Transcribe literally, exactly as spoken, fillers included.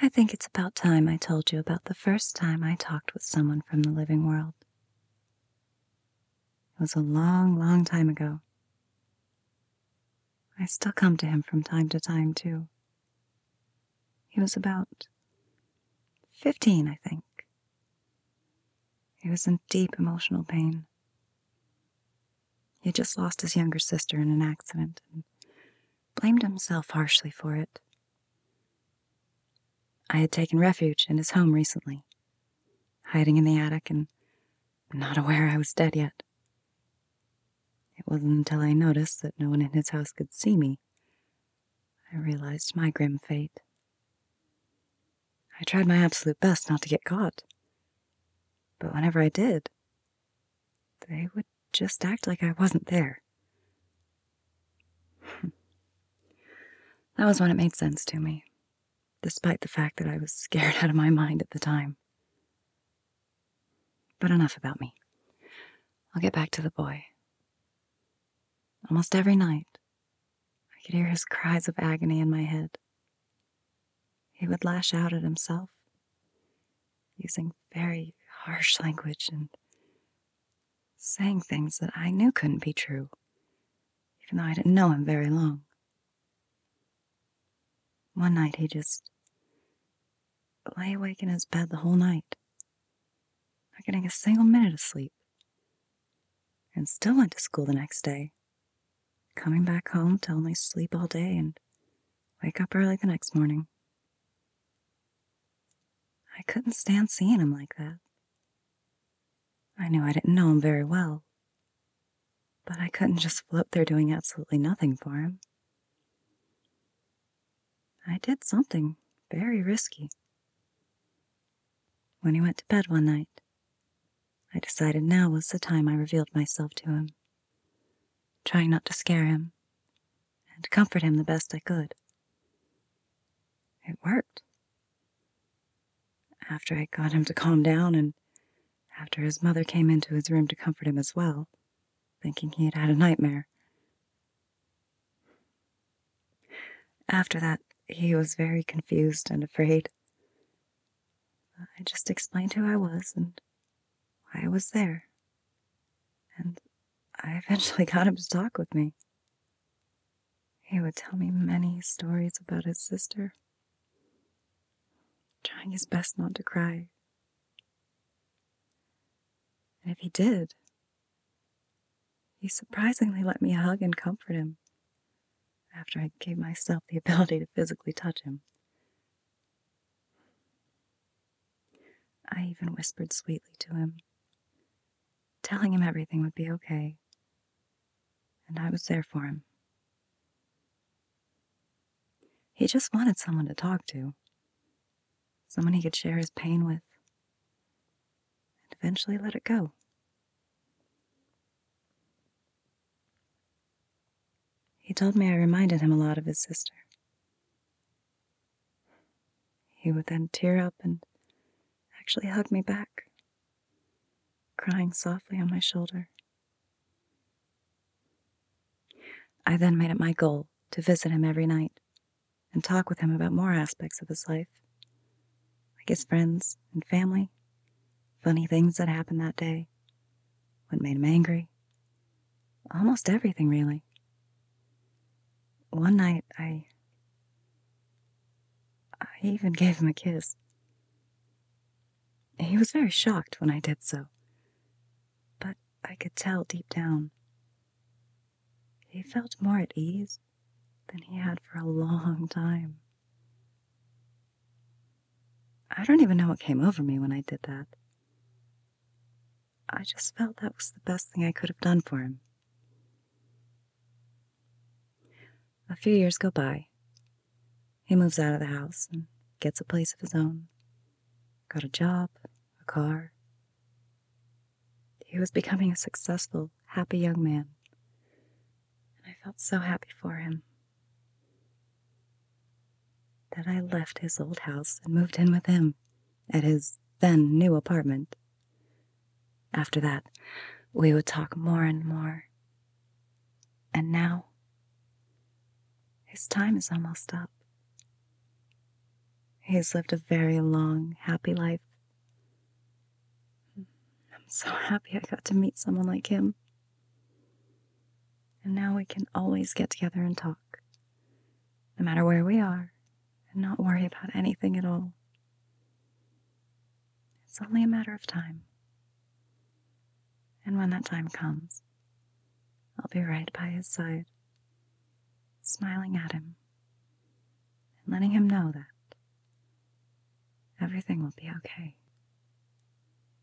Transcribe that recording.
I think it's about time I told you about the first time I talked with someone from the living world. It was a long, long time ago. I still come to him from time to time, too. He was about fifteen, I think. He was in deep emotional pain. He had just lost his younger sister in an accident and blamed himself harshly for it. I had taken refuge in his home recently, hiding in the attic and not aware I was dead yet. It wasn't until I noticed that no one in his house could see me I realized my grim fate. I tried my absolute best not to get caught, but whenever I did, they would just act like I wasn't there. That was when it made sense to me, despite the fact that I was scared out of my mind at the time. But enough about me. I'll get back to the boy. Almost every night, I could hear his cries of agony in my head. He would lash out at himself, using very harsh language and saying things that I knew couldn't be true, even though I didn't know him very long. One night he just lay awake in his bed the whole night, not getting a single minute of sleep, and still went to school the next day, coming back home to only sleep all day and wake up early the next morning. I couldn't stand seeing him like that. I knew I didn't know him very well, but I couldn't just float there doing absolutely nothing for him. I did something very risky. When he went to bed one night, I decided now was the time I revealed myself to him, trying not to scare him and comfort him the best I could. It worked. After I got him to calm down and after his mother came into his room to comfort him as well, thinking he had had a nightmare. After that, he was very confused and afraid. I just explained who I was and why I was there. And I eventually got him to talk with me. He would tell me many stories about his sister, trying his best not to cry. And if he did, he surprisingly let me hug and comfort him after I gave myself the ability to physically touch him. I even whispered sweetly to him, telling him everything would be okay, and I was there for him. He just wanted someone to talk to, someone he could share his pain with, and eventually let it go. He told me I reminded him a lot of his sister. He would then tear up and actually hug me back, crying softly on my shoulder. I then made it my goal to visit him every night and talk with him about more aspects of his life, like his friends and family, funny things that happened that day, what made him angry, almost everything really. One night, I... I even gave him a kiss. He was very shocked when I did so, but I could tell deep down he felt more at ease than he had for a long time. I don't even know what came over me when I did that. I just felt that was the best thing I could have done for him. A few years go by. He moves out of the house and gets a place of his own. Got a job, a car. He was becoming a successful, happy young man. And I felt so happy for him that I left his old house and moved in with him at his then new apartment. After that, we would talk more and more. And now, his time is almost up. He's lived a very long, happy life. I'm so happy I got to meet someone like him. And now we can always get together and talk, no matter where we are, and not worry about anything at all. It's only a matter of time. And when that time comes, I'll be right by his side, smiling at him and letting him know that everything will be okay.